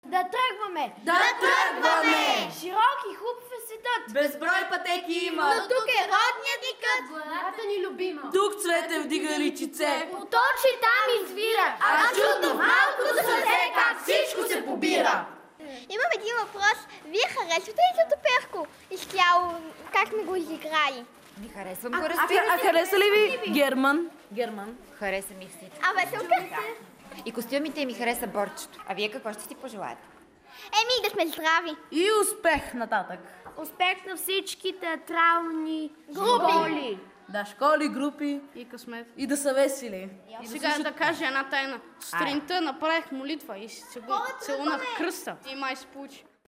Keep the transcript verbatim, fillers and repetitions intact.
Да тръгваме! Да тръгваме! Широк и хубав е светът! Безброй пътеки има! Но тук е родният ни кът! Гората ни любима! Тук цвете вдига речице! Поточи там извира! А чудно в малкото сърце как всичко се побира! Имам един въпрос. Вие харесвате ли Златоперко? Изцяло, как сме го изиграли? Ми харесвам го, А, разбира а се. хареса ли ви Герман? Герман. Хареса ми всичко. А веселка сте? И костюмите ми хареса борчето. А вие какво ще си пожелаете? Еми, да сме здрави. И успех нататък. Успех на всички театрални Групи. школи! Да, школи, групи И късмет. и да са весели. И сега да кажа една тайна. Сутринта направих молитва и се го целунах в кръста. И май се получи.